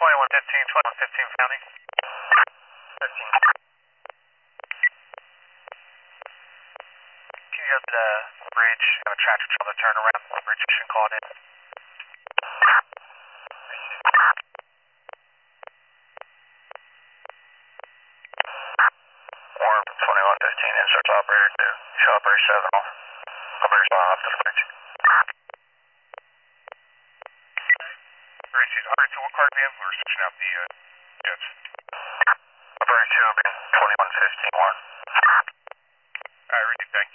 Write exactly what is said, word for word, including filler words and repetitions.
twenty-one fifteen, twenty-one fifteen County. fifteen. Can you go to the bridge? Have a tractor trailer turn around. Bridge station called in. Warm twenty-one fifteen, insert operator two. Show operator seven off. Operator's on off to the bridge. Bridge is operator two, what car do we have? We're switching out the uh, jets. Operator two will be twenty-one fifteen one. Alright, Ricky, thank you.